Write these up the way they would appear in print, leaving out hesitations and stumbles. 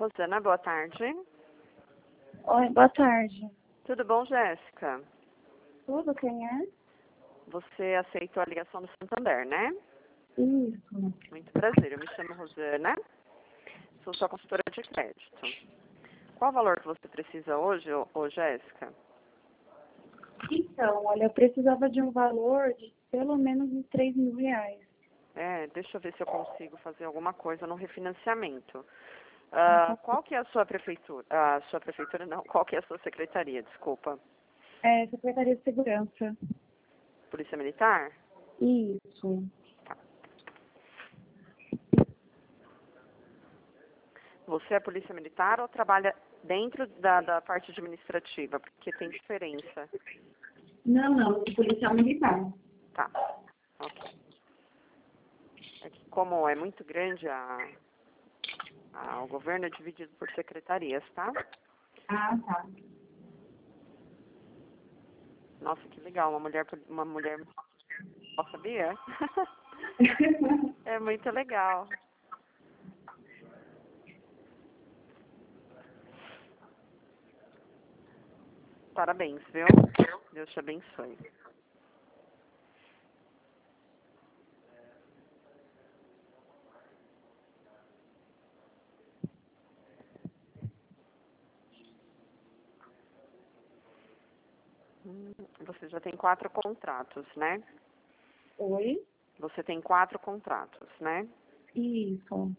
Rosana, boa tarde. Oi, boa tarde. Tudo bom, Jéssica? Tudo, quem é? Você aceitou a ligação do Santander, né? Isso. Muito prazer, eu me chamo Rosana, sou sua consultora de crédito. Qual o valor que você precisa hoje, ô Jéssica? Então, olha, eu precisava de um valor de pelo menos uns R$ 3.000. Deixa eu ver se eu consigo fazer alguma coisa no refinanciamento. Qual que é a sua prefeitura? A sua prefeitura não, qual que é a sua secretaria, desculpa? É, Secretaria de Segurança. Polícia Militar? Isso. Tá. Você é Polícia Militar ou trabalha dentro da parte administrativa? Porque tem diferença. Não, policial militar. Tá, ok. É que como é muito grande o governo é dividido por secretarias, tá? Ah, tá. Nossa, que legal, uma mulher, oh, sabia? É muito legal. Parabéns, viu? Deus te abençoe. Você já tem 4 contratos, né? Oi? Você tem 4 contratos, né? Isso.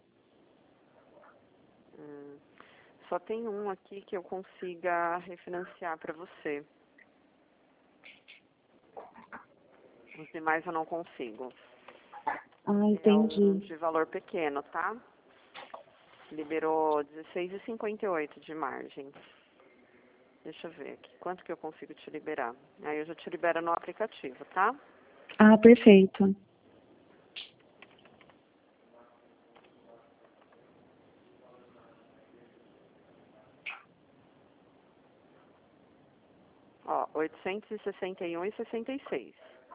Só tem um aqui que eu consiga refinanciar para você. Os demais eu não consigo. Ah, É um entendi. de valor pequeno, tá? Liberou 16,58 de margem. Deixa eu ver aqui. Quanto que eu consigo te liberar? Aí eu já te libero no aplicativo, tá? Ah, perfeito. Ó, 861,66.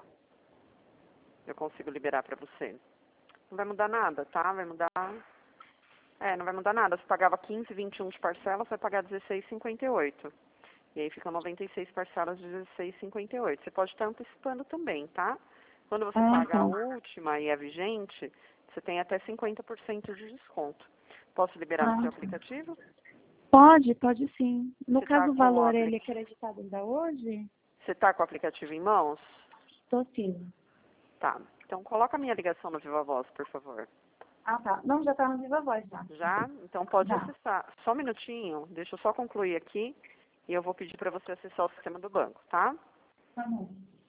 Eu consigo liberar pra você. Não vai mudar nada, tá? Vai mudar... não vai mudar nada. Você pagava 15,21 de parcela, você vai pagar 16,58. E aí ficam 96 parcelas de 16,58. Você pode estar antecipando também, tá? Quando você Ah, paga a tá. última e a vigente, você tem até 50% de desconto. Posso liberar no Ah, seu tá. aplicativo? Pode sim. No Você tá caso, o com o valor, ele é acreditado ainda hoje? Você tá com o aplicativo em mãos? Tô sim. Tá. Então coloca a minha ligação no Viva Voz, por favor. Ah, tá. Não, já tá no Viva Voz, já. Já? Então pode Já. acessar. Só um minutinho, deixa eu só concluir aqui e eu vou pedir para você acessar o sistema do banco, tá? Tá bom.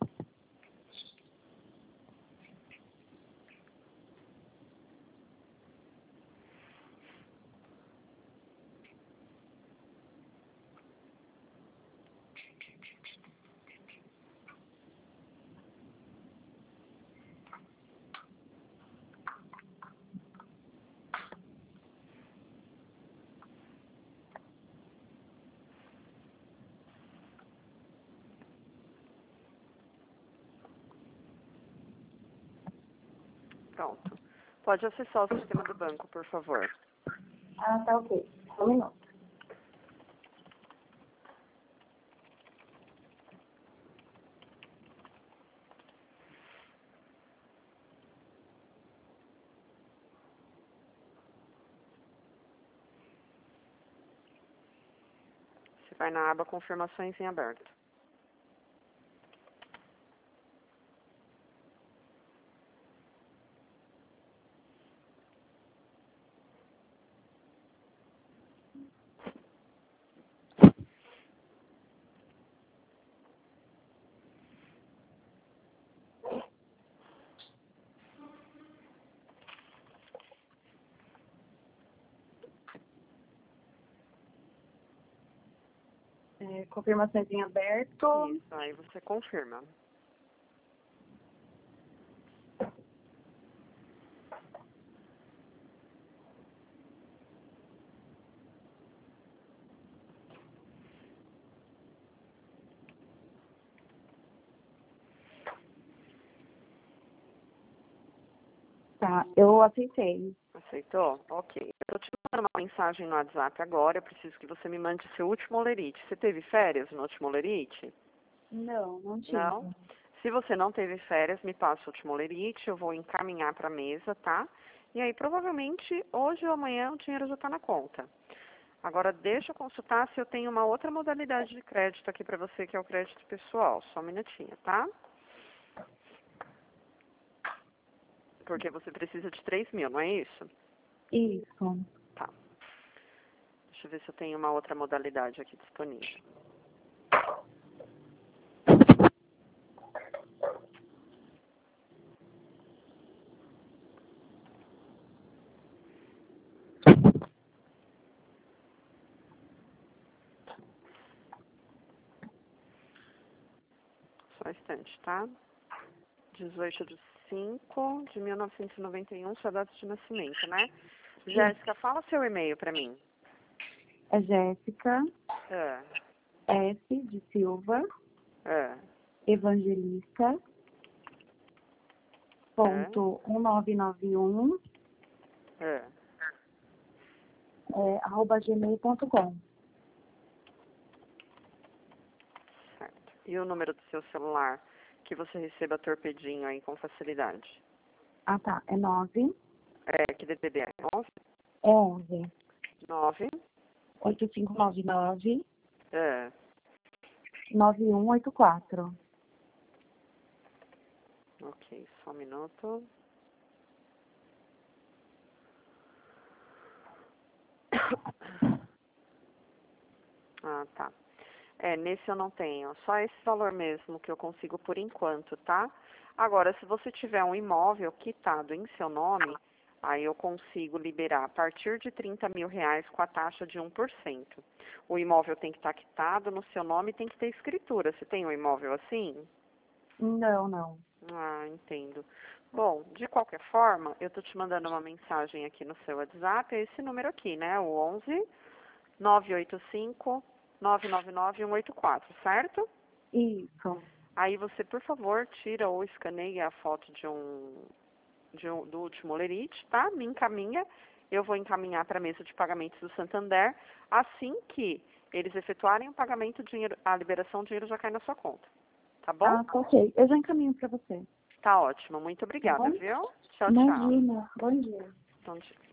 Pronto. Pode acessar o sistema do banco, por favor. Ah, tá ok. Só um minuto. Você vai na aba Confirmações em Aberto. Confirmações em aberto. Isso, aí você confirma. Tá, eu aceitei. Aceitou? Ok. Eu tô te mandando uma mensagem no WhatsApp agora. Eu preciso que você me mande seu último olerite. Você teve férias no último olerite? Não, não tive. Não? Se você não teve férias, me passa o último olerite. Eu vou encaminhar para a mesa, tá? E aí, provavelmente, hoje ou amanhã o dinheiro já está na conta. Agora, deixa eu consultar se eu tenho uma outra modalidade de crédito aqui para você, que é o crédito pessoal. Só um minutinho, tá? Porque você precisa de 3 mil, não é isso? Isso. Tá. Deixa eu ver se eu tenho uma outra modalidade aqui disponível. Só um instante, tá? 18/5/1991, sua data de nascimento, né? Jéssica, fala seu e-mail para mim. É Jéssica Ah, S. de Silva, ah, evangelista, ponto 1991, ah. arroba gmail.com. Certo. E o número do seu celular, que você receba torpedinho aí com facilidade? Ah, tá. É 9, Que DDD é? 11? 11, 9? 8599, Ah, 9184. ok, só um minuto. Ah, tá. Nesse eu não tenho. Só esse valor mesmo que eu consigo por enquanto, tá? Agora, se você tiver um imóvel quitado em seu nome, aí eu consigo liberar a partir de 30 mil reais com a taxa de 1%. O imóvel tem que estar quitado no seu nome e tem que ter escritura. Você tem um imóvel assim? Não, não. Ah, entendo. Bom, de qualquer forma, eu tô te mandando uma mensagem aqui no seu WhatsApp, é esse número aqui, né? O 11 985 999 184, certo? Isso. Aí você, por favor, tira ou escaneia a foto do último olerite, tá? Me encaminha. Eu vou encaminhar para a mesa de pagamentos do Santander. Assim que eles efetuarem o pagamento, a liberação, o dinheiro já cai na sua conta. Tá bom? Ah, tá ok. Eu já encaminho para você. Tá ótimo. Muito Tá obrigada, bom? viu? Tchau, tchau. Imagina. Bom dia. Bom dia.